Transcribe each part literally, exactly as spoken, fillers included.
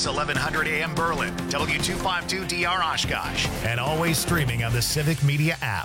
S eleven hundred A M Berlin, W two fifty-two D R Oshkosh, and always streaming on the Civic Media app.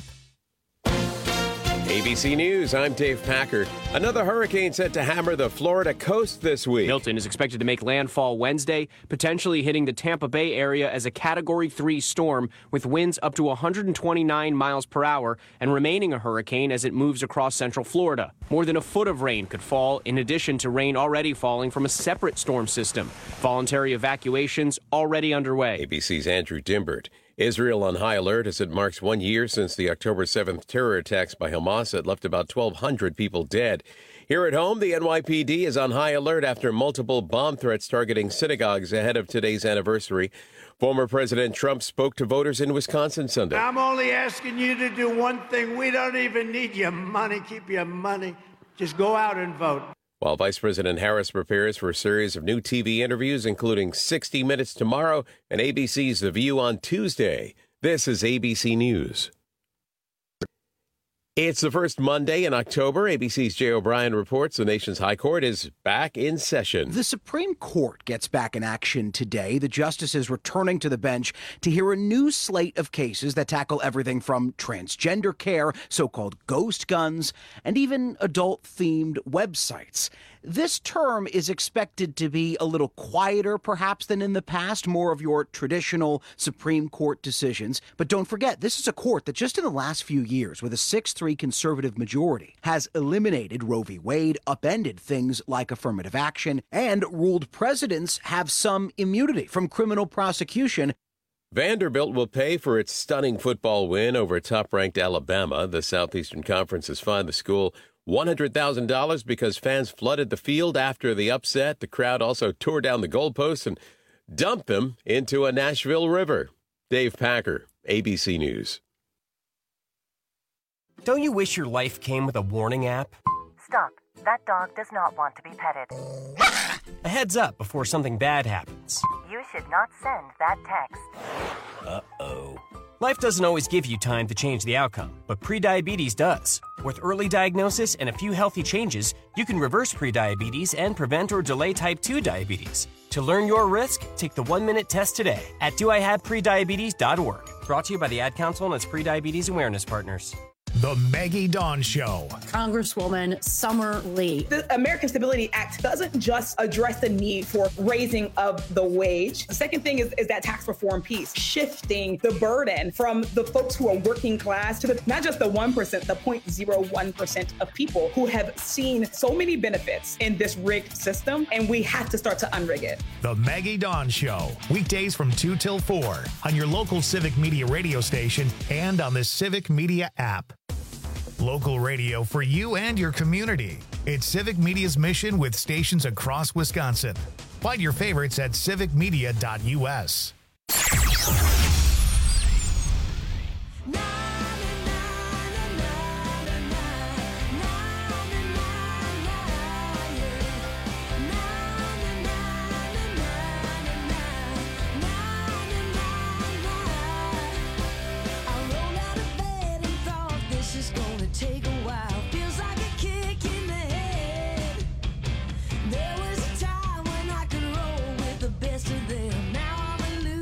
A B C News, I'm Dave Packer. Another hurricane set to hammer the Florida coast this week. Milton is expected to make landfall Wednesday, potentially hitting the Tampa Bay area as a Category three storm with winds up to one hundred twenty-nine miles per hour and remaining a hurricane as it moves across central Florida. More than a foot of rain could fall, in addition to rain already falling from a separate storm system. Voluntary evacuations already underway. A B C's Andrew Dimbert. Israel on high alert as it marks one year since the October seventh terror attacks by Hamas that left about twelve hundred people dead. Here at home, the N Y P D is on high alert after multiple bomb threats targeting synagogues ahead of today's anniversary. Former President Trump spoke to voters in Wisconsin Sunday. I'm only asking you to do one thing. We don't even need your money. Keep your money. Just go out and vote. While Vice President Harris prepares for a series of new T V interviews, including sixty minutes tomorrow and A B C's The View on Tuesday. This is A B C News. It's the first Monday in October. A B C's Jay O'Brien reports the nation's high court is back in session. The Supreme Court gets back in action today. The justices returning to the bench to hear a new slate of cases that tackle everything from transgender care, so-called ghost guns, and even adult-themed websites. This term is expected to be a little quieter, perhaps, than in the past, more of your traditional Supreme Court decisions. But don't forget, this is a court that just in the last few years, with a six three conservative majority, has eliminated Roe v. Wade, upended things like affirmative action, and ruled presidents have some immunity from criminal prosecution. Vanderbilt will pay for its stunning football win over top-ranked Alabama. The Southeastern Conference has fined the school one hundred thousand dollars because fans flooded the field after the upset. The crowd also tore down the goalposts and dumped them into a Nashville river. Dave Packer, A B C News. Don't you wish your life came with a warning app? Stop. That dog does not want to be petted. A heads up before something bad happens. You should not send that text. Uh-oh. Life doesn't always give you time to change the outcome, but prediabetes does. With early diagnosis and a few healthy changes, you can reverse prediabetes and prevent or delay type two diabetes. To learn your risk, take the one-minute test today at do I have prediabetes dot org. Brought to you by the Ad Council and its prediabetes awareness partners. The Maggie Dawn Show. Congresswoman Summer Lee. The American Stability Act doesn't just address the need for raising of the wage. The second thing is, is that tax reform piece, shifting the burden from the folks who are working class to the, not just the one percent, the zero point zero one percent of people who have seen so many benefits in this rigged system, and we have to start to unrig it. The Maggie Dawn Show. Weekdays from two till four on your local Civic Media radio station and on the Civic Media app. Local radio for you and your community. It's Civic Media's mission with stations across Wisconsin. Find your favorites at civic media dot U S. There was a time when I could roll with the best of them. Now I'm a loser.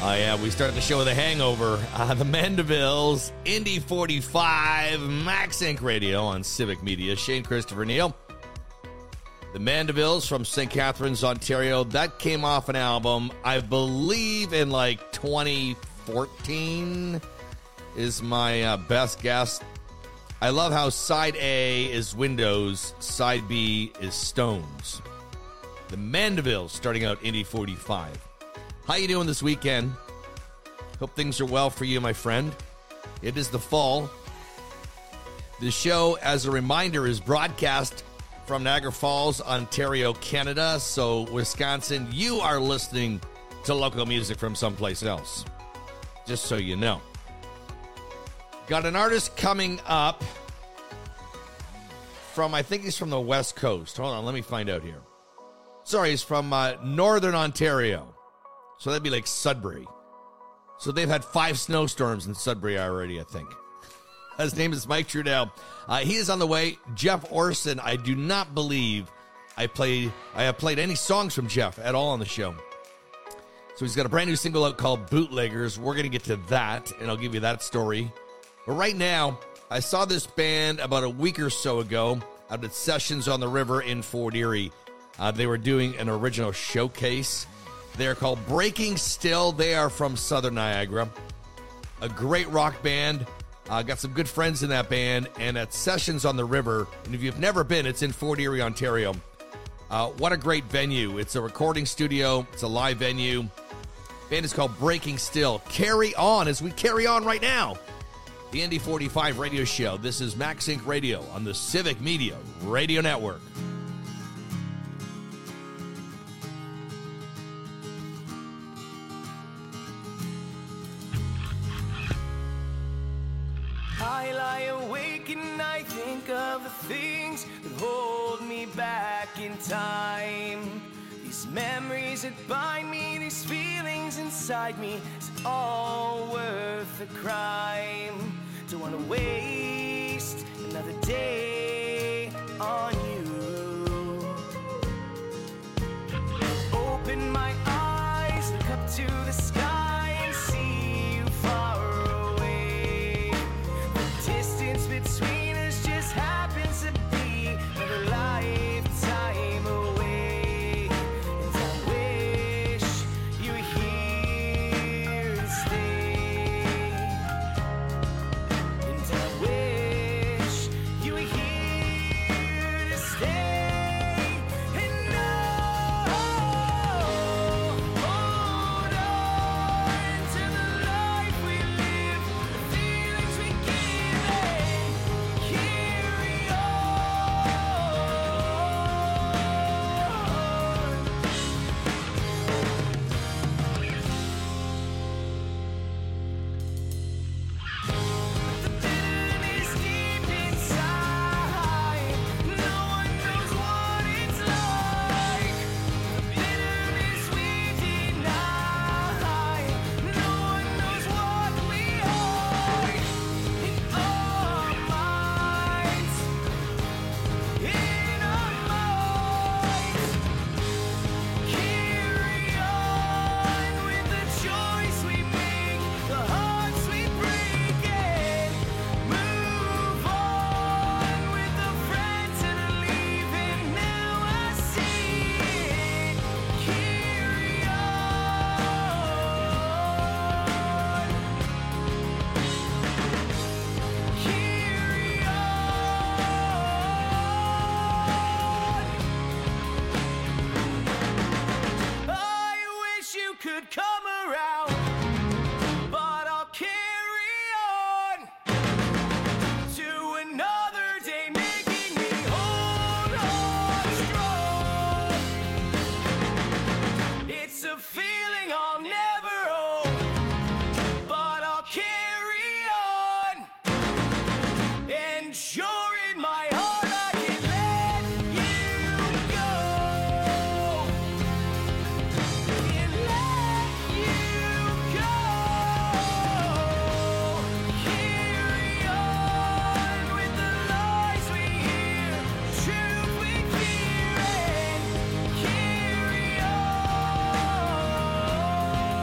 Oh, yeah, we start the show with a hangover. Uh, the Mandevilles, Indy forty-five, Max Inc Radio on Civic Media. Shane Christopher Neal. The Mandevilles from Saint Catharines, Ontario. That came off an album, I believe, in like twenty fourteen is my uh, best guess. I love how side A is Windows, side B is Stones. The Mandevilles starting out Indy forty-five. How you doing this weekend? Hope things are well for you, my friend. It is the fall. The show, as a reminder, is broadcast from Niagara Falls, Ontario, Canada. So, Wisconsin, you are listening to local music from someplace else. Just so you know. Got an artist coming up from, I think he's from the West Coast. Hold on, let me find out here. Sorry, he's from uh, Northern Ontario. So that'd be like Sudbury. So they've had five snowstorms in Sudbury already, I think. His name is Mike Trudell. Uh, he is on the way. Jeff Orson, I do not believe I played I have played any songs from Jeff at all on the show. So he's got a brand new single out called Bootleggers. We're going to get to that, and I'll give you that story. But right now, I saw this band about a week or so ago out at Sessions on the River in Fort Erie. Uh, they were doing an original showcase. They're called Breaking Still. They are from Southern Niagara. A great rock band. Uh, got some good friends in that band. And at Sessions on the River, and if you've never been, it's in Fort Erie, Ontario. Uh, what a great venue. It's a recording studio. It's a live venue. Band is called Breaking Still. Carry on as we carry on right now. The Indy forty-five radio show. This is Max Inc Radio on the Civic Media Radio Network. I lie awake and I think of the things that hold me back in time. These memories that bind me, these feelings inside me, is it all worth the crime? Don't wanna waste another day on you. Open my eyes, look up to the sky and see you far away. The distance between us just happens to be another lifetime away. And I wish you were here to stay. And I wish you were here to stay. And no, hold on to the life we live, the feelings we give and carry on. The bitterness deep inside, no one knows what it's like. The bitterness we deny, no one knows what we hide in our minds, in our minds. Carry on with the choice we make, the hearts we break, and move on with the friends that are leaving. Now I see it. Carry on. I wish you could come around, but I'll carry on to another day, making me hold on strong. It's a feeling I'll never own, but I'll carry on. And sure in my heart I can let you go. And let you go. Carry on with the lies we hear, truth we fear, and carry on.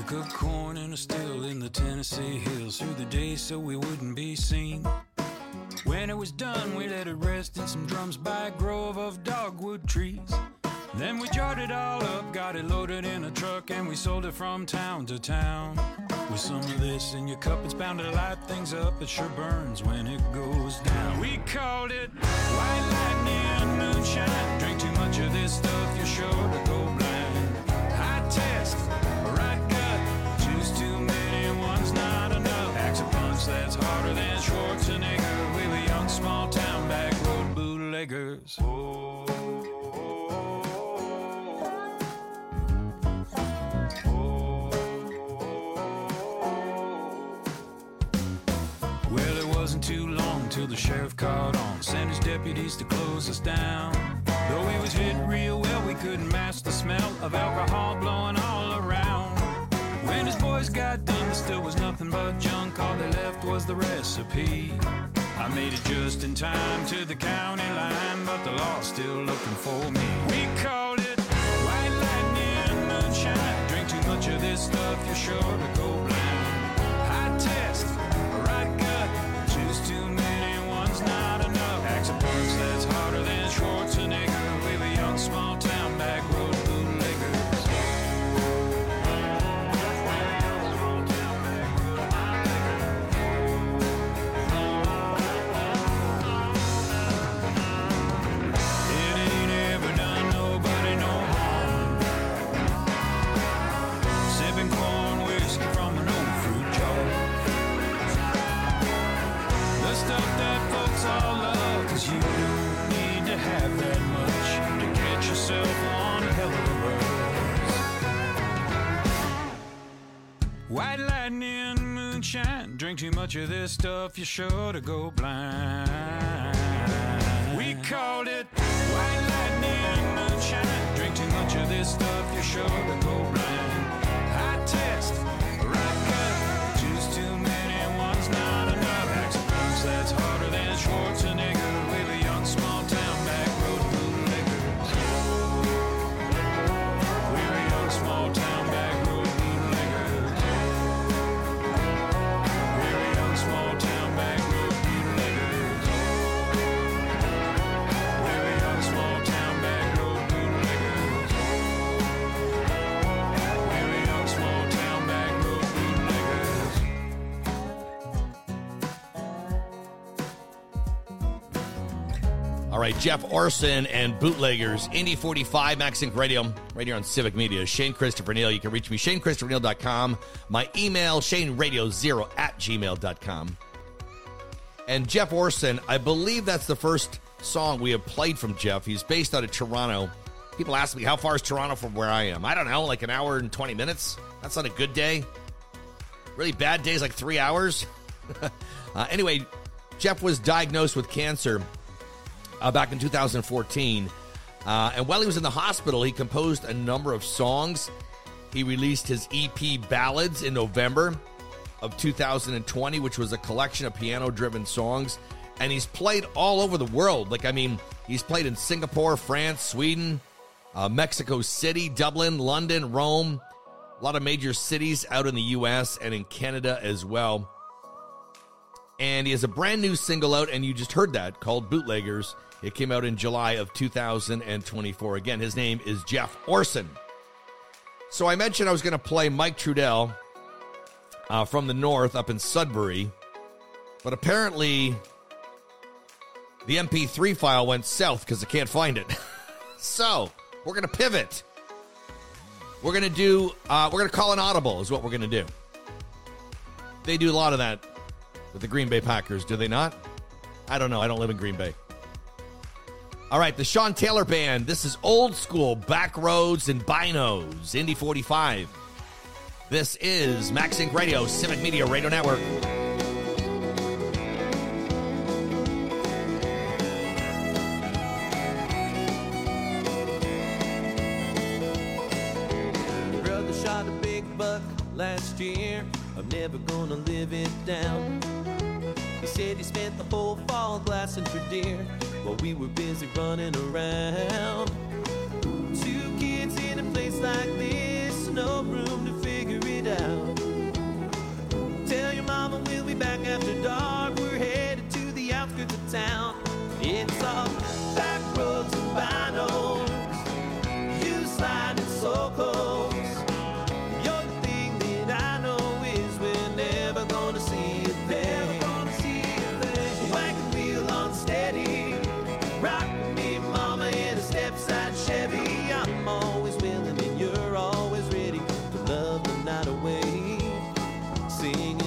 Took up corn and a still in the Tennessee hills through the day so we wouldn't be seen. When it was done, we let it rest in some drums by a grove of dogwood trees. Then we jarred it all up, got it loaded in a truck, and we sold it from town to town. With some of this in your cup, it's bound to light things up. It sure burns when it goes down. We called it white lightning moonshine. Drink too much of this stuff, you're sure to go blind. High test, right gut, choose too many, one's not enough. Packs a punch that's harder than Schwarzenegger. We were young, small town, back road bootleggers. Oh. Too long till the sheriff caught on, sent his deputies to close us down. Though we was hit real well, we couldn't mask the smell of alcohol blowing all around. When his boys got done, there still was nothing but junk. All they left was the recipe. I made it just in time to the county line, but the law's still looking for me. We called it white lightning moonshine. Drink too much of this stuff, you're sure to go blind. High test, right gut, choose too many, one's not enough. Packs a punch that's harder than Schwarzenegger. We were young, small town, back road bootleggers. It ain't ever done nobody no harm. Sipping corn whiskey from an old fruit jar. The stuff that folks all love, 'cause you don't need to have that much to get yourself one hell of a buzz. White lightning moonshine, drink too much of this stuff, you're sure to go blind. We called it white lightning moonshine, drink too much of this stuff, you're sure to go blind. High test, right gut, choose too many, one's not enough. That's harder than Schwarzenegger. We were young, small town, back road bootleggers. We were young, small town, back road bootleggers. We were young, small town, back road bootleggers. We were young, small town, back road bootleggers. We were young, small town, back road bootleggers. All right, Jeff Orson and Bootleggers, Indy forty-five, Max Inc Radio, right here on Civic Media. Shane Christopher Neal. You can reach me, Shane Christopher Neal dot com. My email, Shane Radio zero at gmail dot com. And Jeff Orson, I believe that's the first song we have played from Jeff. He's based out of Toronto. People ask me, how far is Toronto from where I am? I don't know, like an hour and twenty minutes. That's not a good day. Really bad days, like three hours. uh, anyway, Jeff was diagnosed with cancer Uh, back in two thousand fourteen. Uh, and while he was in the hospital, he composed a number of songs. He released his E P Ballads in November of two thousand twenty, which was a collection of piano-driven songs. And he's played all over the world. Like, I mean, he's played in Singapore, France, Sweden, uh, Mexico City, Dublin, London, Rome. A lot of major cities out in the U S and in Canada as well. And he has a brand new single out, and you just heard that, called Bootleggers. It came out in July of two thousand twenty-four. Again, his name is Jeff Orson. So I mentioned I was going to play Mike Trudell uh, from the north up in Sudbury. But apparently the M P three file went south because I can't find it. So we're going to pivot. We're going to do, uh, we're going to call an audible is what we're going to do. They do a lot of that with the Green Bay Packers, do they not? I don't know. I don't live in Green Bay. All right, the Sean Taylor Band. This is old school back roads and binos. Indy forty-five. This is Max Inc Radio, Civic Media Radio Network. Brother shot a big buck last year. I'm never gonna live it down. He said he spent the whole fall glassing for deer while we were busy running around. Two kids in a place like this, no room to figure it out. town. It's all back roads and vinyls. You sliding so close. You're the thing that I know is we're never gonna see a thing. Wagon wheel on steady. Rock with me, mama, in a step-side Chevy. I'm always willing and you're always ready to love the night away. Singing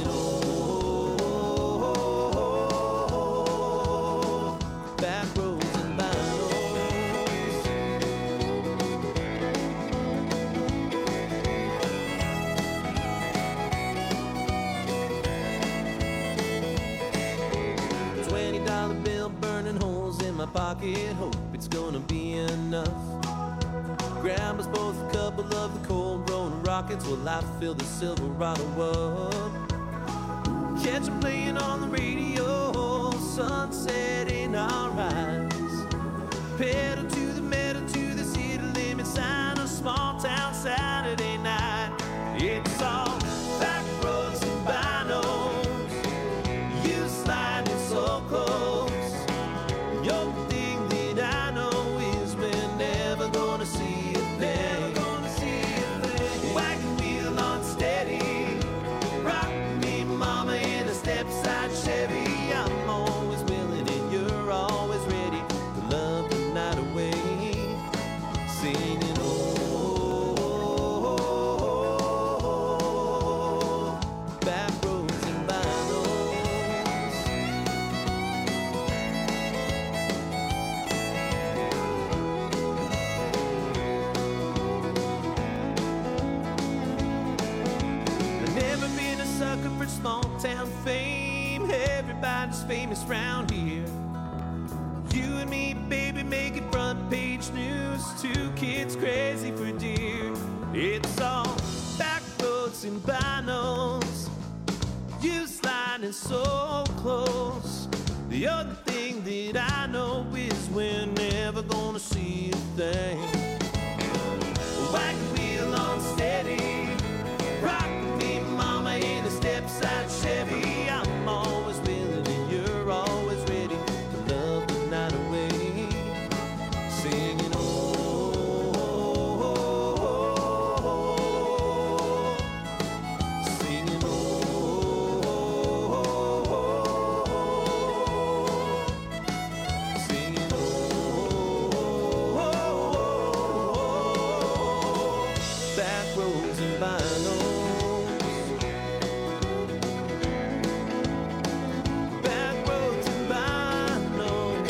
oh, back roads and vinyls. Twenty dollar bill burning holes in my pocket. Hope it's gonna be enough. Grab us both a couple of the cold rolling rockets while I fill the Silverado up. Catch 'em playing on the radio, sunset in our eyes. Pedal to the metal, to the city limit sign, a small town Saturday night. It's all back roads and vinyls. You sliding so close. You're the thing that I know is we're never gonna see a thing. Wagon wheel on steady. Rock me, mama, in a step-side Chevy. I'm always willing and you're always ready to love the night away. Singing oh, back roads and vinyls. I've never been a sucker for small town fame. Everybody's famous round here. You and me, baby, making front page news. Two kids crazy for deer. It's all back roads and vinyls. You sliding so close. The other thing that I know is we're never gonna see a thing. Wagon wheel on steady. Rock me, mama, in a step-side Chevy. I'm always willing and you're always ready to love the night away. Singing oh, singing oh, singing oh, back roads and vinyls. Back roads and vinyls.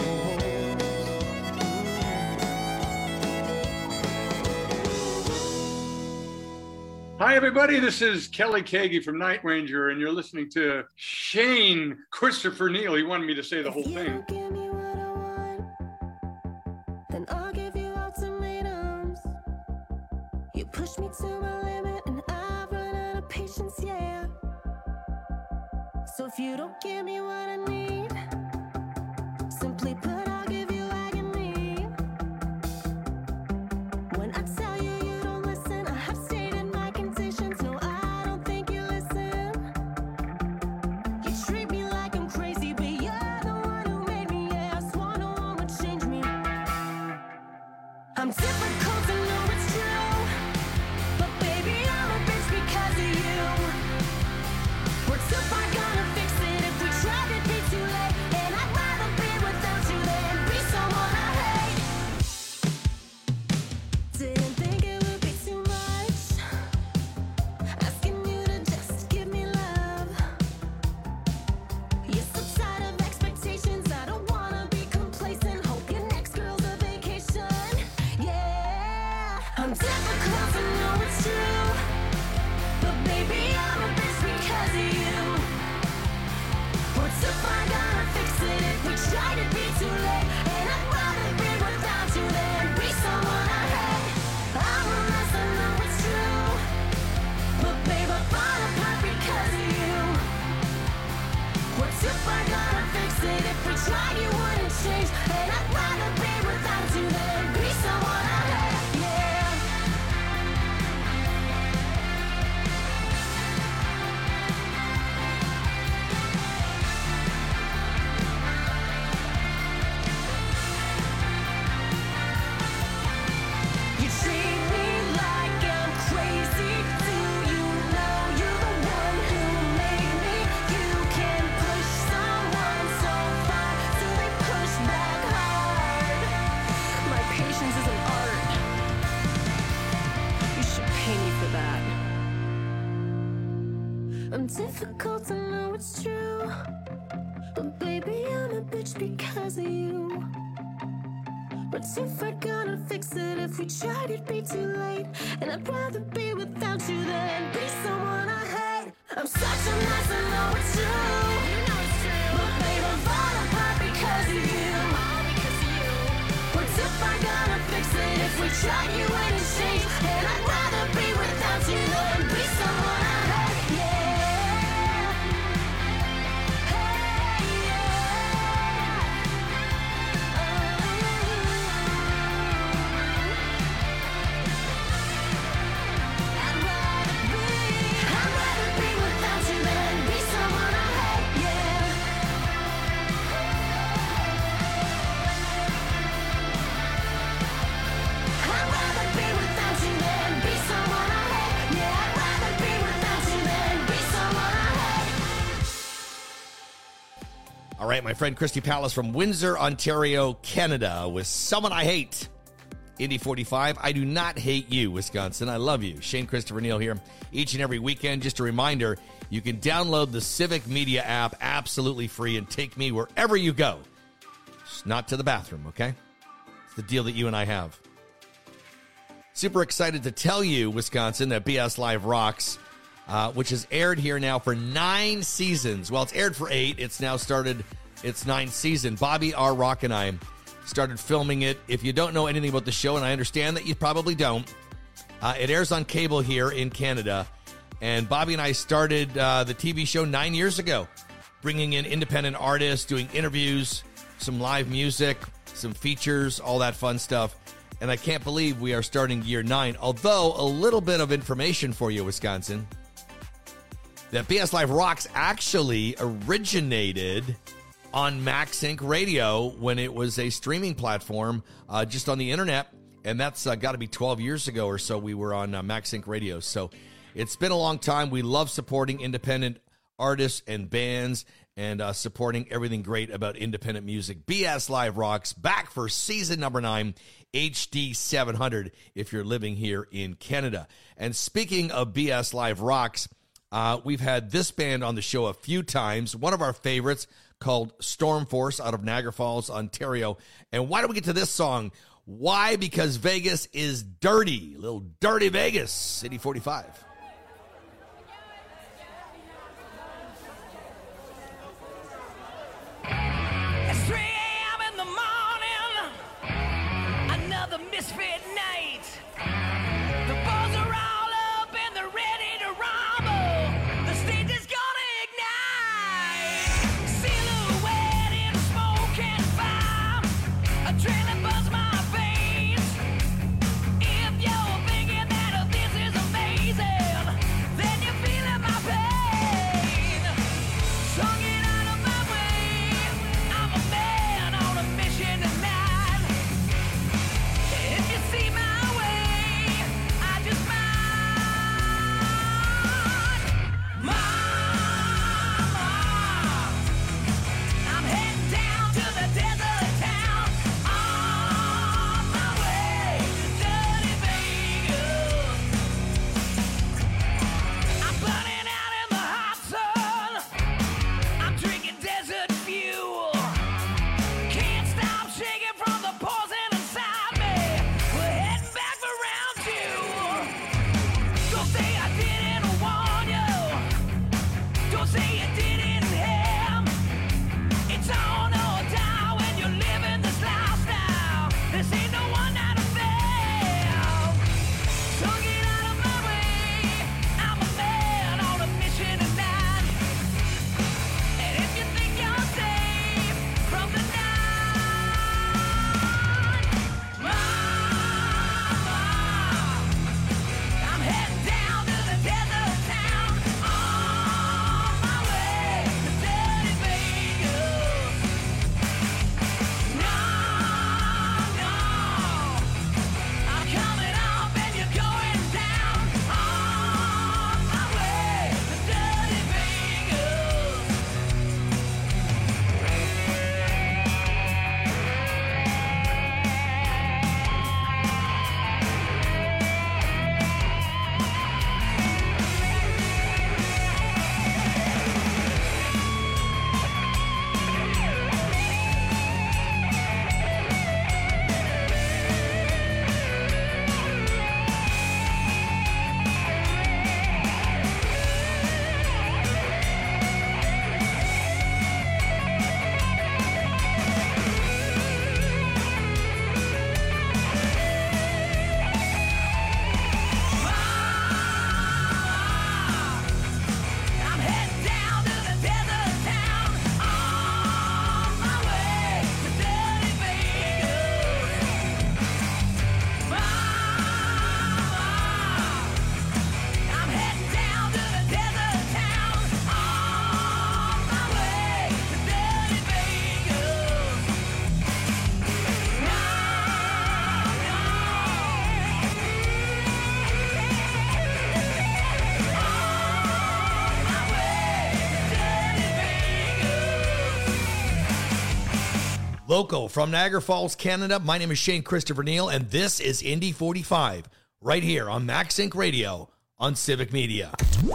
Hi, everybody. This is Kelly Kagi from Night Ranger, and you're listening to Shane Christopher Neal. He wanted me to say the whole thing. Then I'll give you ultimatums. You push me to my limit and I've run out of patience, yeah. So if you don't give me what I need, simply put, I'll give you agony. When I tell you you don't listen, I have stated my conditions. No, I don't think you listen. You treat me like I'm crazy, but you're the one who made me. Yeah, I swore no one would change me. I'm difficult to know it's true, but baby, I'm a bitch because of you. We're too far gonna fix it if we try to be too late. And I'd rather be without you than be someone I hate. Didn't think it would be too much, asking you to just give me love. You're so tired of expectations, I don't wanna be complacent. Hope your next girl's a vacation. Yeah, I'm difficult to know it's true, but baby, I'm a bitch because of you. We're too far gonna fix it if we try to be too late. And I'd rather be without you than be someone I hate. I'm a mess, I know it's true, but babe, I fall apart because of you. We're too far gonna fix it if we tried, you wouldn't change. And I'd rather be without you than be someone I hate. Yeah. I'm difficult, I know it's true. But baby, I'm a bitch because of you. But if I gonna fix it, if we tried, it'd be too late. And I'd rather be without you than be someone I hate. I'm such a mess, I know it's true. You know it's true. But babe, I'm falling apart because of you. All because of you. But if I gonna fix it, if we try, you ain't change. And I'd rather be without you than be someone I hate. Yeah. All right, my friend Christy Palace from Windsor, Ontario, Canada, with Someone I Hate. Indy forty-five, I do not hate you, Wisconsin. I love you. Shane Christopher Neal here each and every weekend. Just a reminder, you can download the Civic Media app absolutely free and take me wherever you go. Just not to the bathroom, okay? It's the deal that you and I have. Super excited to tell you, Wisconsin, that B S Live Rocks, uh, which has aired here now for nine seasons. Well, it's aired for eight. It's now started its ninth season. Bobby R. Rock and I started filming it. If you don't know anything about the show, and I understand that you probably don't, uh, it airs on cable here in Canada. And Bobby and I started uh, the T V show nine years ago, bringing in independent artists, doing interviews, some live music, some features, all that fun stuff. And I can't believe we are starting year nine. Although, a little bit of information for you, Wisconsin, that B S Live Rocks actually originated on MaxSync Radio when it was a streaming platform uh, just on the internet. And that's uh, got to be twelve years ago or so we were on uh, MaxSync Radio. So it's been a long time. We love supporting independent artists and bands and uh, supporting everything great about independent music. B S Live Rocks back for season number nine, H D seven hundred if you're living here in Canada. And speaking of B S Live Rocks, uh, we've had this band on the show a few times. One of our favorites called Storm Force out of Niagara Falls, Ontario. And why don't we get to this song? Why? Because Vegas is dirty. Little dirty Vegas, City forty-five. It's three a.m. in the morning, another misfit night. The balls are all up and they're ready to rumble. The stage is gonna ignite. Silhouette in smoke and fire, adrenaline buzz my veins. If you're thinking that this is amazing, then you're feeling my pain. Sung it out of my way. I'm a man on a mission tonight. If you see Local from Niagara Falls, Canada, my name is Shane Christopher Neal, and this is Indy forty-five, right here on Max Inc Radio on Civic Media.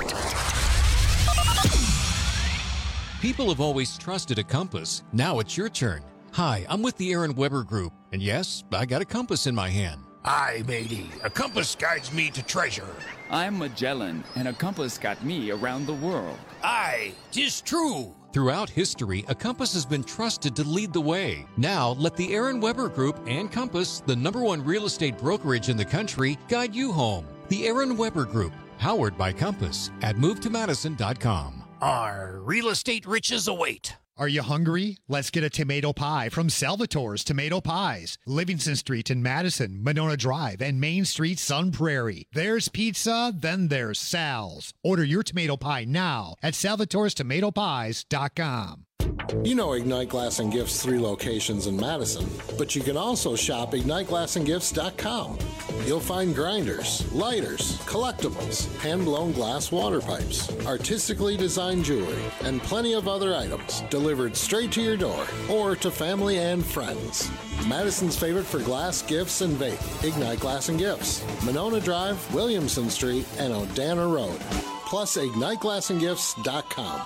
People have always trusted a compass. Now it's your turn. Hi, I'm with the Aaron Weber Group, and yes, I got a compass in my hand. Aye, matey. A compass guides me to treasure. I'm Magellan, and a compass got me around the world. Aye, 'tis true. Throughout history, a compass has been trusted to lead the way. Now, let the Aaron Weber Group and Compass, the number one real estate brokerage in the country, guide you home. The Aaron Weber Group, powered by Compass, at move to madison dot com. Our real estate riches await. Are you hungry? Let's get a tomato pie from Salvatore's Tomato Pies. Livingston Street in Madison, Monona Drive, and Main Street, Sun Prairie. There's pizza, then there's Sal's. Order your tomato pie now at salvatores tomato pies dot com. You know Ignite Glass and Gifts' three locations in Madison, but you can also shop ignite glass and gifts dot com. You'll find grinders, lighters, collectibles, hand-blown glass water pipes, artistically designed jewelry, and plenty of other items delivered straight to your door or to family and friends. Madison's favorite for glass, gifts, and vape, Ignite Glass and Gifts, Monona Drive, Williamson Street, and Odana Road. Plus ignite glass and gifts dot com.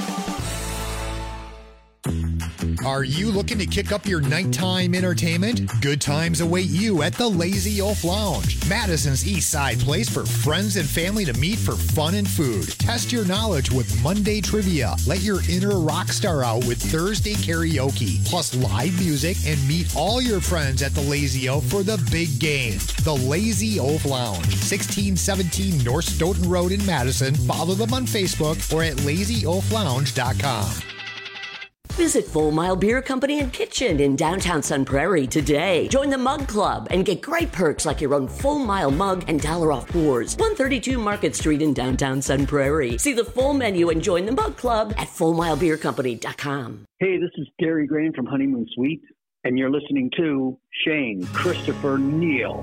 Are you looking to kick up your nighttime entertainment? Good times await you at the Lazy Oaf Lounge, Madison's East Side place for friends and family to meet for fun and food. Test your knowledge with Monday trivia. Let your inner rock star out with Thursday karaoke, plus live music, and meet all your friends at the Lazy Oaf for the big game. The Lazy Oaf Lounge, sixteen seventeen North Stoughton Road in Madison. Follow them on Facebook or at lazy oaf lounge dot com. Visit Full Mile Beer Company and Kitchen in downtown Sun Prairie today. Join the Mug Club and get great perks like your own Full Mile mug and dollar off pours. one thirty-two Market Street in downtown Sun Prairie. See the full menu and join the Mug Club at full mile beer company dot com. Hey, this is Gary Green from Honeymoon Suite, and you're listening to Shane Christopher Neal.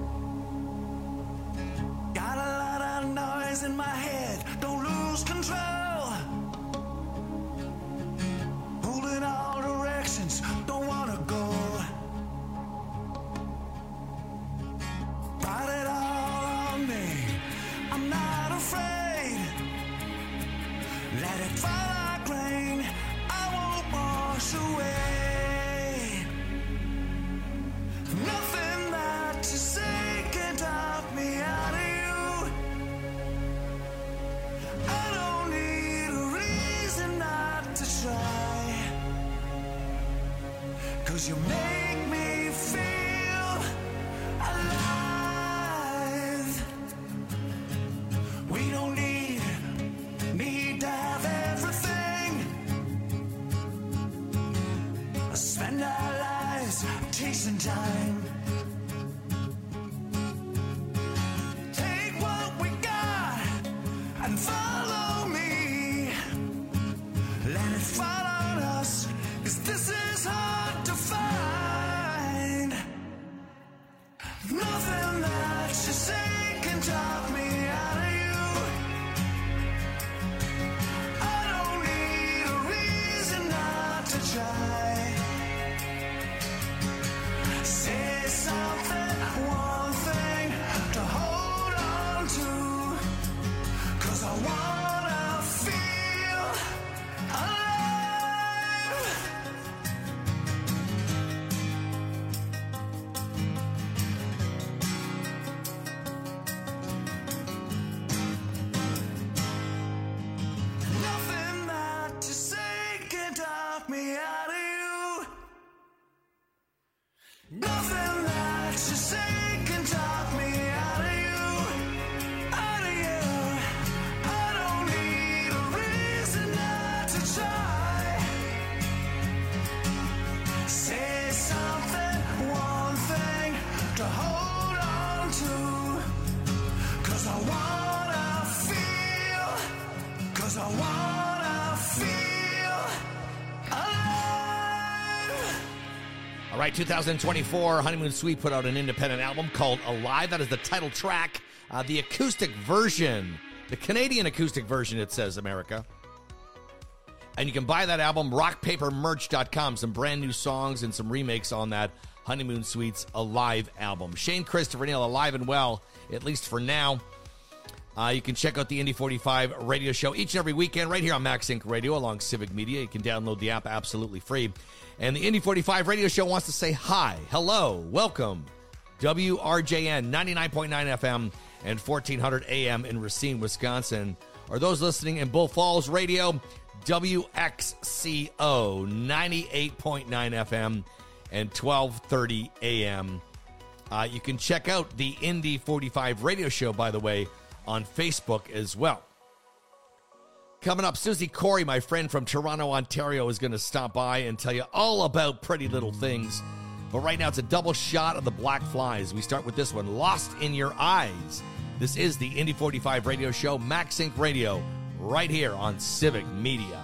Got a lot of noise in my head, don't lose control. Pulling all directions, don't wanna go. Write it all on me, I'm not afraid. Let it fall like rain, I won't wash away. Nothing that you say can talk me out of you. I don't need a reason not to try, 'cause you make me feel alive. We don't need, need to have everything. Spend our lives chasing time. Take what we got and follow me. Let it fall on us, 'cause this is hard to find. Nothing that you say can talk me out of you. I don't need a reason not to try. Say something, one thing to hold on to, 'cause I wanna feel alive. Nothing that you say can talk me out of you. Nothing that you say can talk me out of you, out of you. I don't need a reason not to try. Say something, one thing to hold on to, 'cause I wanna feel, 'cause I wanna feel alive. All right, two thousand twenty-four, Honeymoon Suite put out an independent album called Alive. That is the title track. Uh, the acoustic version, the Canadian acoustic version, it says, America, And you can buy that album, rock paper merch dot com. Some brand new songs and some remakes on that Honeymoon Suites Alive album. Shane Christopher Neal, alive and well, at least for now. Uh, you can check out the Indy forty-five radio show each and every weekend right here on Max Inc Radio along Civic Media. You can download the app absolutely free. And the Indy forty-five radio show wants to say hi, hello, welcome. W R J N ninety-nine point nine F M and fourteen hundred A M in Racine, Wisconsin. Or those listening in Bull Falls Radio, W X C O ninety-eight point nine F M and twelve thirty A M. Uh, you can check out the Indy forty-five radio show, by the way, on Facebook as well. Coming up, Susie Corey, my friend from Toronto, Ontario, is going to stop by and tell you all about Pretty Little Things. But right now, it's a double shot of the Black Flies. We start with this one, Lost in Your Eyes. This is the Indy forty-five radio show, Max Inc Radio, right here on Civic Media.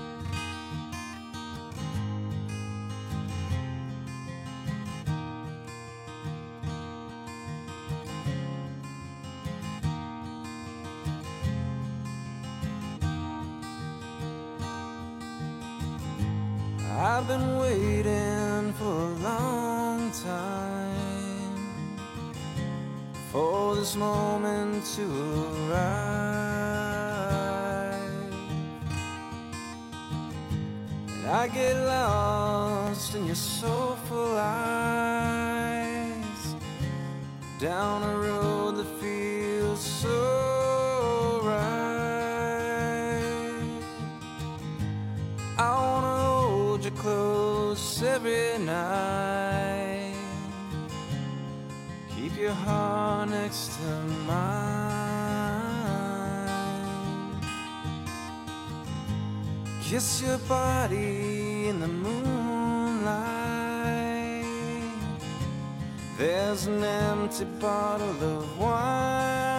I've been waiting for a long time for this moment to arrive. And I get lost in your soulful eyes, down a road that feels so right. I wanna hold you close every night, keep your heart next to mine, kiss your body in the moonlight. There's an empty bottle of wine.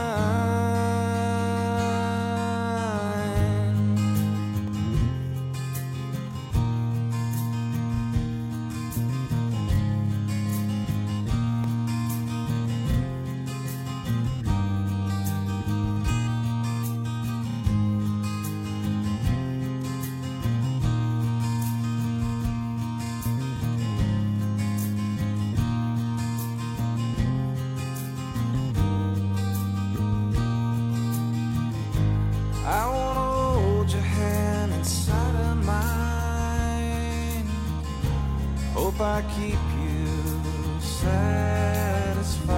I keep you satisfied.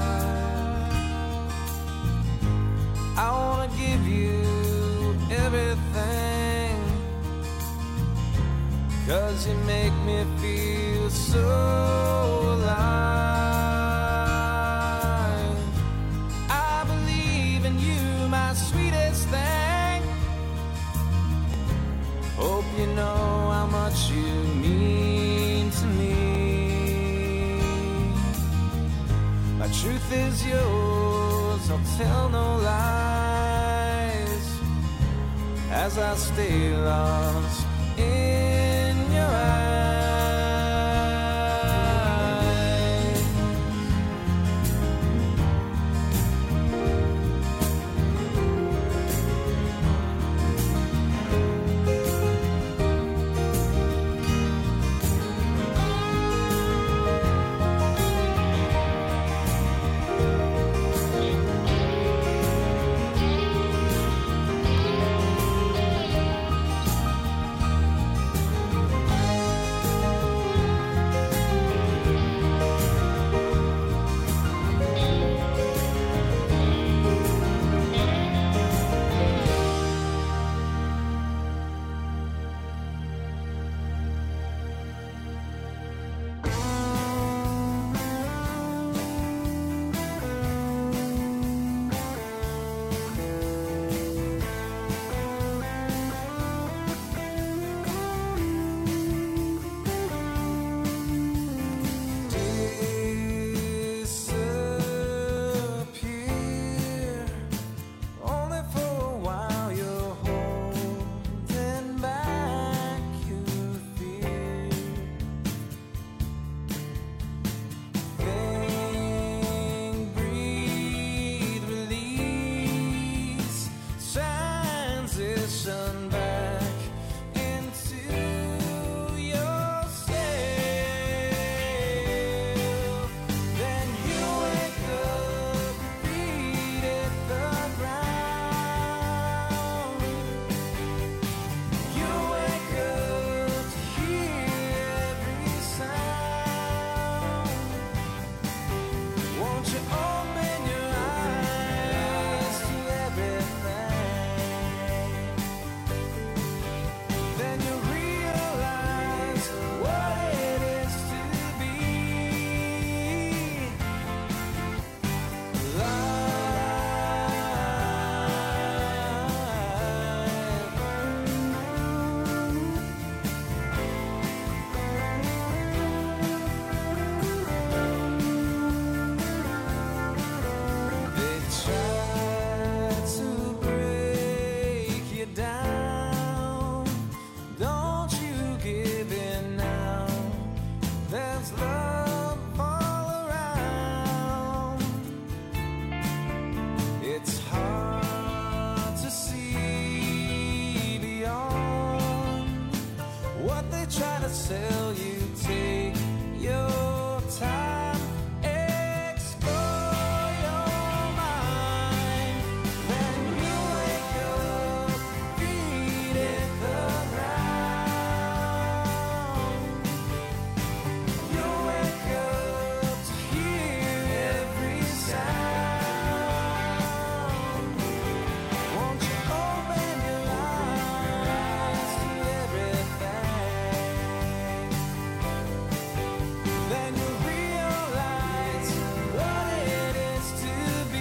I wanna give you everything, 'cause you make me feel so alive. I believe in you, my sweetest thing. Hope you know how much you mean to me. My truth is yours, I'll tell no lies, as I stay lost in your eyes. you open your eyes to everything? Then you realize what it is to be They try to break you down. Don't you give in now. There's love all around. It's hard to see beyond what they try to sell you. Take your time, explore your mind. Then you wake up, feet in the ground. You wake up to hear every sound. Won't you open your eyes to everything? Then you realize what it is to be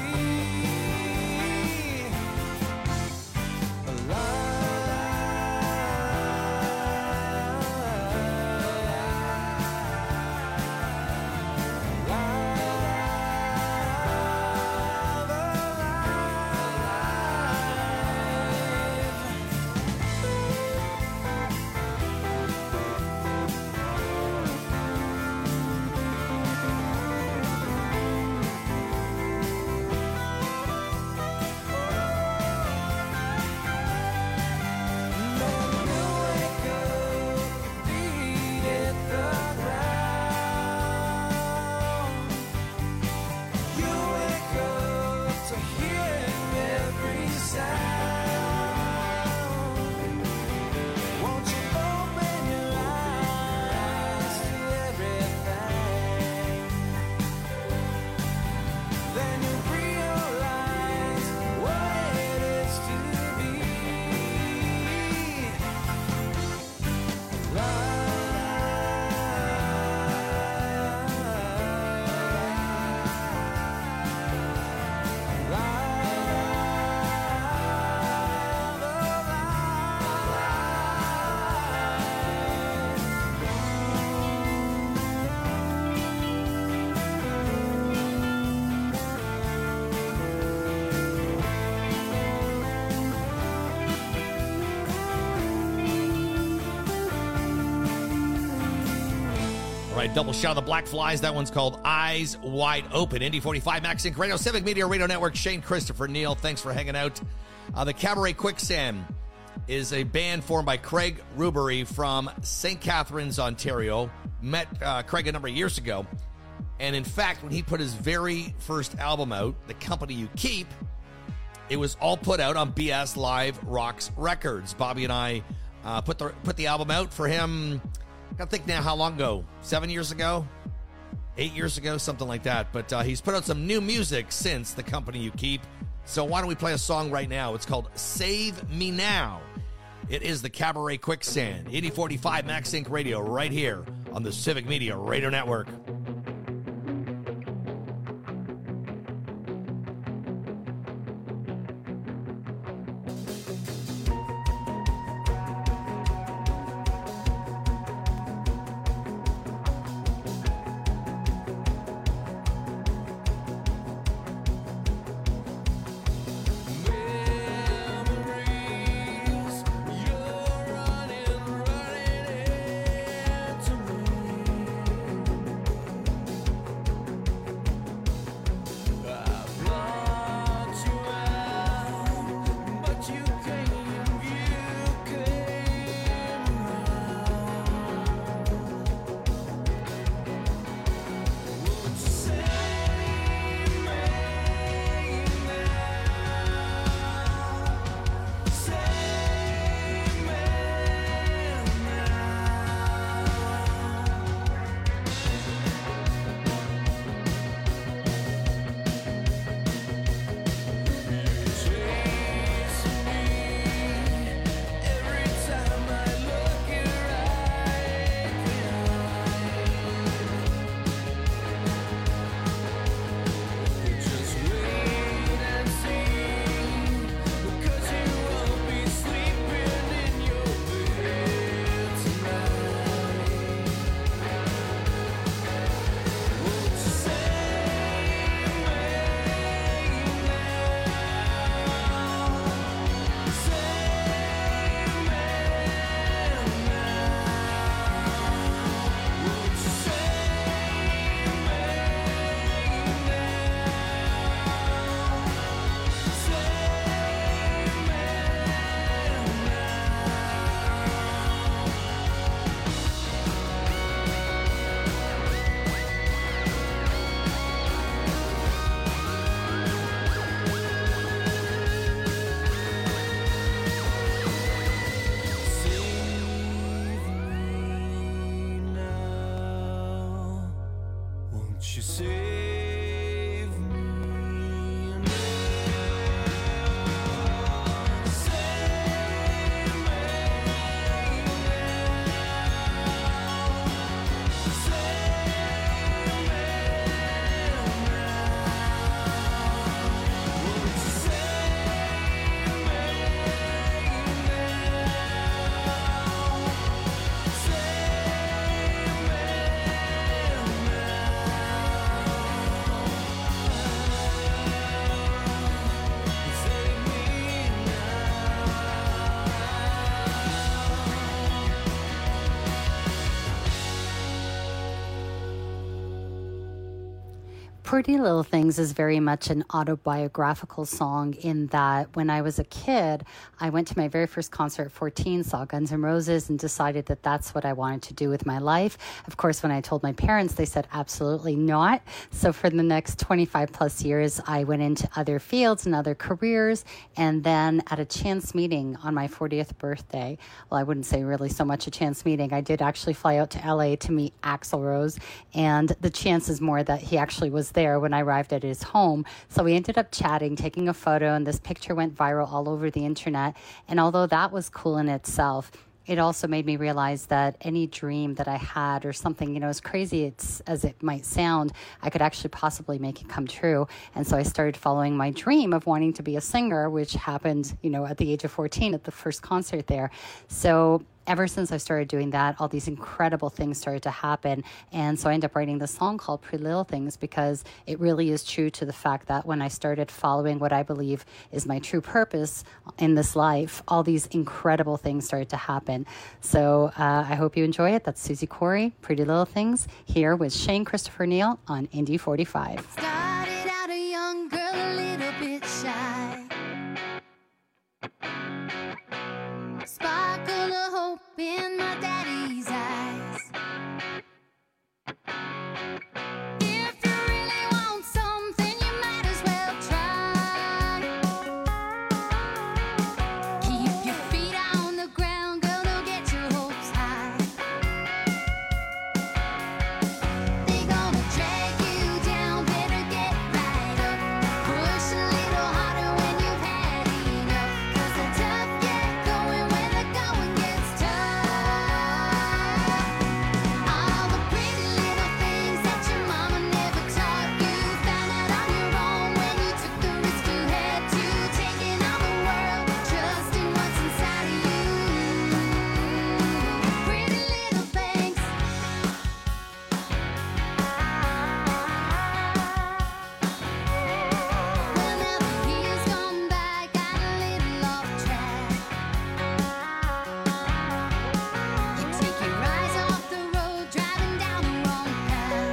All right, double shot of the Black Flies. That one's called Eyes Wide Open. Indy forty-five, Max Inc Radio, Civic Media Radio Network. Shane Christopher Neal, thanks for hanging out. Uh, the Cabaret Quicksand is a band formed by Craig Rubery from Saint Catharines, Ontario. Met uh, Craig a number of years ago. And in fact, when he put his very first album out, The Company You Keep, it was all put out on B S Live Rocks Records. Bobby and I uh, put the put the album out for him. I gotta think now how long ago? Seven years ago? Eight years ago? Something like that. But uh, he's put out some new music since The Company You Keep. So why don't we play a song right now? It's called Save Me Now. It is the Cabaret Quicksand. eighty forty-five Max Inc Radio right here on the Civic Media Radio Network. Memories, you're running, running into me. Pretty Little Things is very much an autobiographical song in that when I was a kid, I went to my very first concert at fourteen, saw Guns N' Roses, and decided that that's what I wanted to do with my life. Of course, when I told my parents, they said absolutely not. So for the next twenty-five plus years, I went into other fields and other careers. And then at a chance meeting on my fortieth birthday, well, I wouldn't say really so much a chance meeting. I did actually fly out to L A to meet Axl Rose. And the chance is more that he actually was there when I arrived at his home. So we ended up chatting, taking a photo, and this picture went viral all over the internet. And although that was cool in itself, it also made me realize that any dream that I had or something, you know, as crazy it's, as it might sound, I could actually possibly make it come true. And so I started following my dream of wanting to be a singer, which happened, you know, at the age of fourteen at the first concert there. So ever since I started doing that, all these incredible things started to happen. And so I ended up writing this song called Pretty Little Things because it really is true to the fact that when I started following what I believe is my true purpose in this life, all these incredible things started to happen. So uh, I hope you enjoy it. That's Susie Corey, Pretty Little Things, here with Shane Christopher Neal on Indy forty-five. Started out a young girl, a little bit shy. Sparkle of hope in my daddy's eyes. If you really want something, you might as well try. Keep your feet on the ground, girl, don't get your hopes high. They gonna drag you down, better get right up. Push a little harder when you've had enough. 'Cause the tough get going when the going gets tough. All the pretty little things that your mama never taught you, found out on your own when you took the risk you had to. Taking on the world, trusting what's inside of you. Pretty little things. Well, now the years gone by, got a little off track. You take your eyes off the road, driving down the wrong path.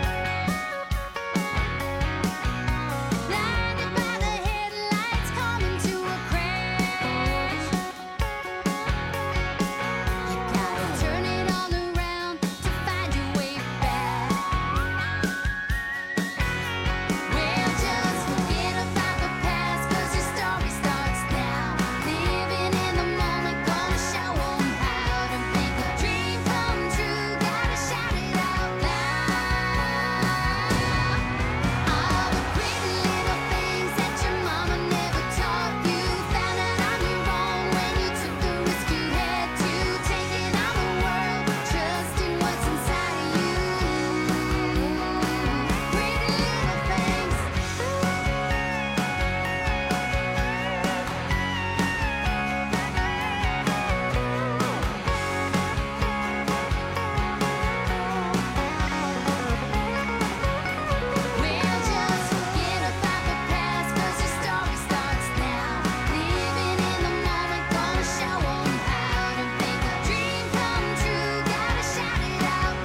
Blinded by the headlights, coming to a crash. You gotta turn it all around to find your way back. Well, just forget about the past, 'cause your story starts now. Living in the moment, gonna show 'em how to make a dream come true. Gotta shout it out loud. All the pretty little things that your mama never taught you, found out on your own when you took the risk you had to. Taking on the world, trusting what's inside of you. Pretty little things. Well, just forget about the past, 'cause your story starts now. Living in the moment, gonna show 'em how to make a dream come true. Gotta shout it out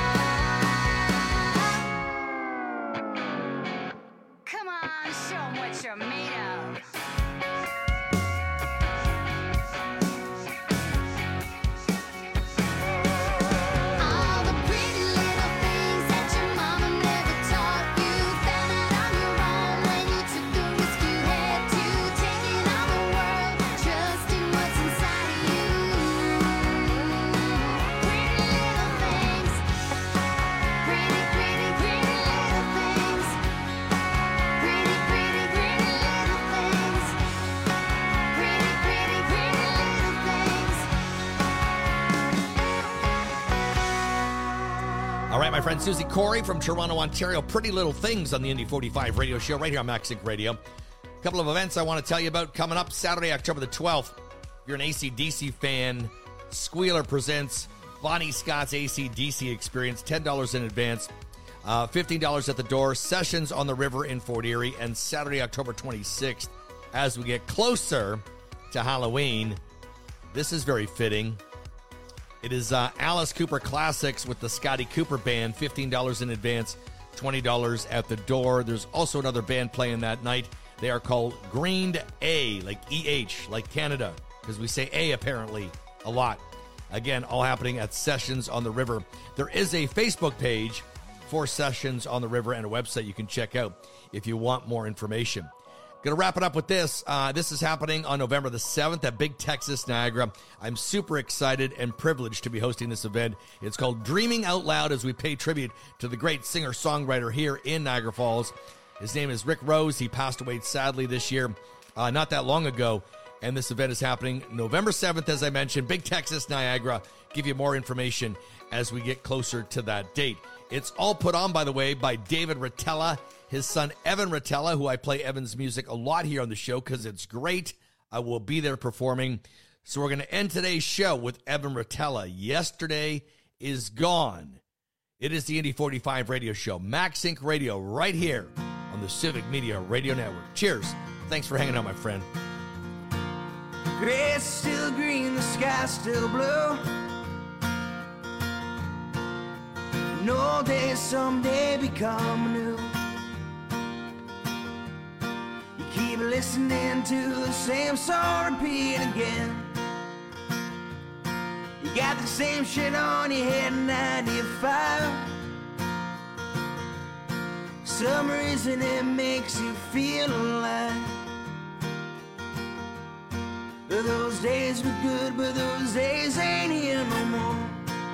loud. Come on, show 'em what you're made of. All the pretty little things that your mama never taught you, found out on your own when you took the risk you had to. Taking on the world, trusting what's inside of you. Pretty little things. Pretty, pretty, pretty little things. Pretty, pretty, pretty little things. Pretty, pretty, pretty little things. All right, my friend Susie Corey from Toronto, Ontario. Pretty Little Things on the Indy forty-five radio show right here on Max Sync Radio. A couple of events I want to tell you about coming up Saturday, October the twelfth. If you're an A C D C fan, Squealer presents Bonnie Scott's A C D C Experience, ten dollars in advance, uh, fifteen dollars at the door. Sessions on the river in Fort Erie, and Saturday, October twenty-sixth, as we get closer to Halloween. This is very fitting. It is uh, Alice Cooper Classics with the Scotty Cooper Band, fifteen dollars in advance, twenty dollars at the door. There's also another band playing that night. They are called Green A, like E H, like Canada, because we say A apparently a lot. Again, all happening at Sessions on the River. There is a Facebook page for Sessions on the River and a website you can check out if you want more information. Going to wrap it up with this. Uh, this is happening on November the seventh at Big Texas Niagara. I'm super excited and privileged to be hosting this event. It's called Dreaming Out Loud, as we pay tribute to the great singer-songwriter here in Niagara Falls. His name is Rick Rose. He passed away sadly this year, uh, not that long ago. And this event is happening November seventh, as I mentioned, Big Texas Niagara. Give you more information as we get closer to that date. It's all put on, by the way, by David Rotella, his son Evan Rotella, who I play Evan's music a lot here on the show because it's great. I will be there performing. So we're going to end today's show with Evan Rotella. Yesterday is gone. It is the Indy forty-five radio show, Max Inc Radio, right here on the Civic Media Radio Network. Cheers. Thanks for hanging out, my friend. Grass still green, the sky still blue. No day someday become new. You keep listening to the same song repeat again. You got the same shit on your head in ninety-five. Some reason it makes you feel alive. Those days were good, but those days ain't here no more.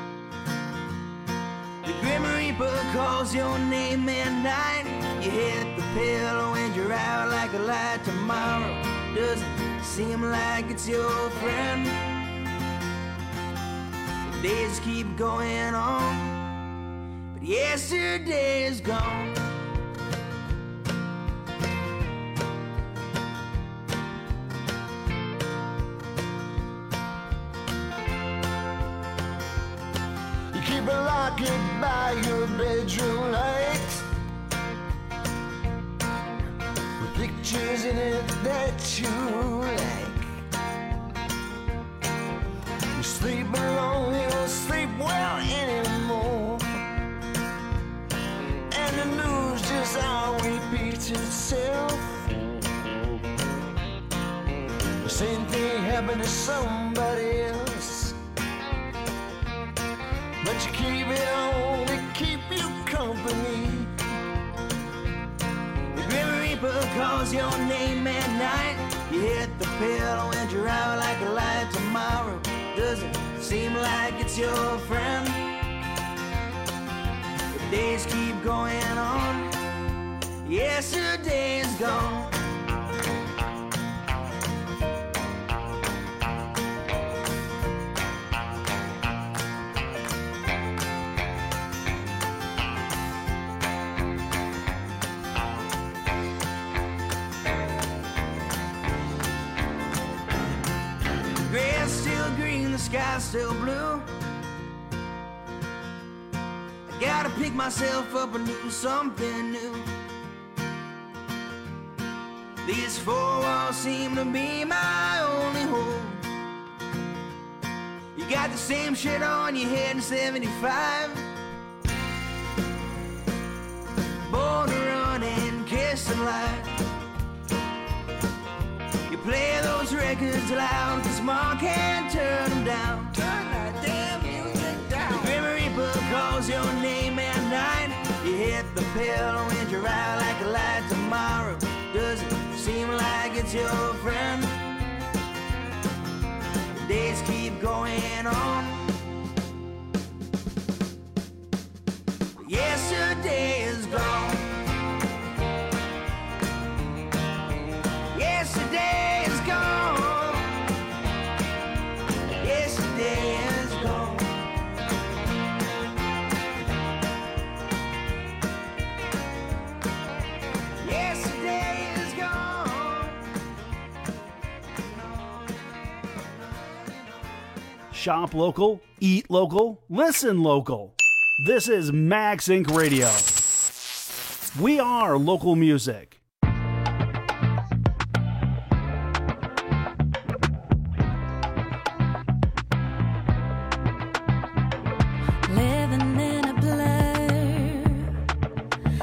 The Grim Reaper calls your name at night. You hit the pillow and you're out like a light. Tomorrow doesn't seem like it's your friend. The days keep going on, but yesterday is gone. Keep a locket by your bedroom light with pictures in it that you like. You sleep alone, you don't sleep well anymore, and the news just all repeats itself. The same thing happened to somebody else, but you keep it on to keep you company. The Grim Reaper calls your name at night. You hit the pillow and you're out like a light. Tomorrow doesn't seem like it's your friend. The days keep going on. Yesterday is gone. Sky still blue. I gotta pick myself up and do something new. These four walls seem to be my only home. You got the same shit on your head in seventy-five. Born to run and kiss the light. You play those records loud, cause mom can't turn them down. Turn that damn music down. The Grim Reaper calls your name at night. You hit the pillow and you're out like a light. Tomorrow doesn't seem like it's your friend. The days keep going on. Yesterday is gone. Yesterday is gone. Yesterday is gone. Yesterday is gone. Shop local, eat local, listen local. This is Max Incorporated. Radio. We are local music. Living in a blur,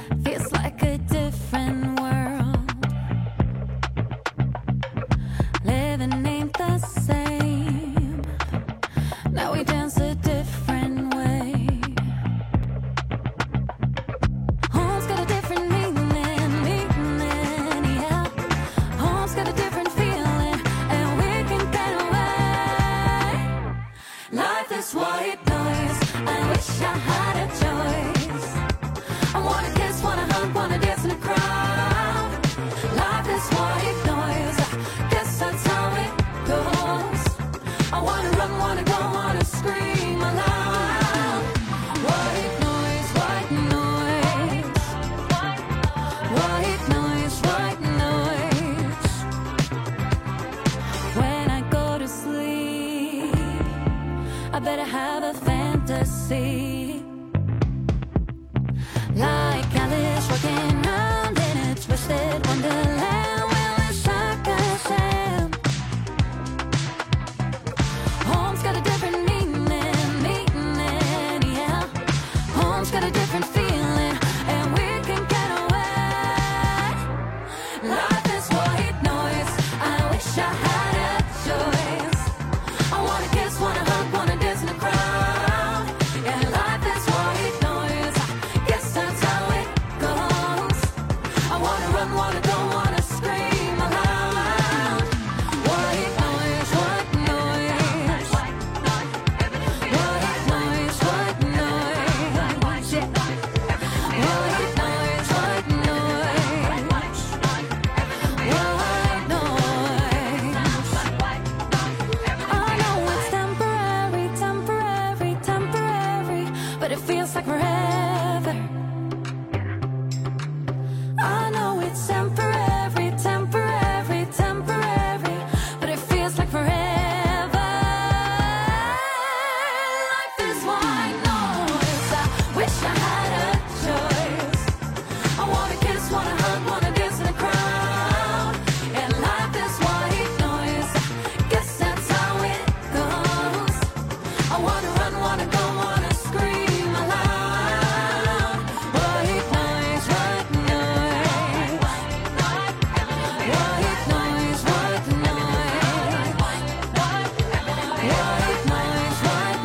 run, wanna go, wanna scream aloud. White noise, white noise. White noise, white noise. White noise, white noise. I know it's temporary, temporary, temporary, but it feels like forever. I know it's temporary, temporary, temporary, but it feels like forever. Life is white noise. I wish I had a choice. I wanna kiss, wanna hug, wanna dance in the crowd. And life is white noise. Guess that's how it goes. I wanna run, wanna go, wanna scream aloud. White noise, white noise. White noise, white noise. White noise, white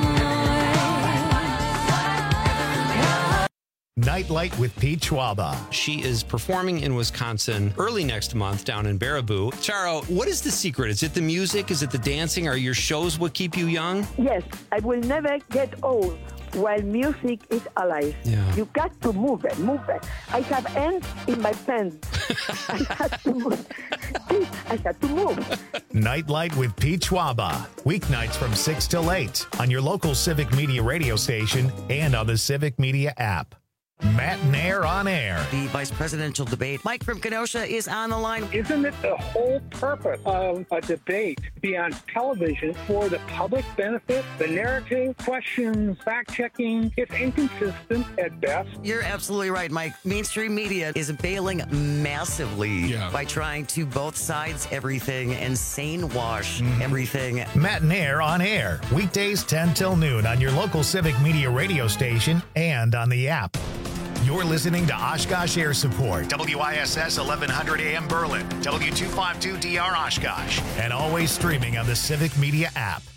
noise. Nightlight with Pete Schwaba. She is performing in Wisconsin early next month down in Baraboo. Charo, what is the secret? Is it the music? Is it the dancing? Are your shows what keep you young? Yes, I will never get old while music is alive. Yeah. You got to move it, move it. I have ants in my pants. I had to move. I had to move. Nightlight with Pete Schwaba. Weeknights from six till eight on your local Civic Media radio station and on the Civic Media app. Matt Nair on air. The vice presidential debate. Mike from Kenosha is on the line. Isn't it the whole purpose of a debate to be on television for the public benefit? The narrative, questions, fact-checking, it's inconsistent at best. You're absolutely right, Mike. Mainstream media is bailing massively Yeah. by trying to both sides everything and sane wash Mm-hmm. everything. Matt Nair on air. Weekdays ten till noon on your local Civic Media radio station and on the app. You're listening to Oshkosh Air Support, W I S S eleven hundred A M Berlin, W two fifty-two D R Oshkosh, and always streaming on the Civic Media app.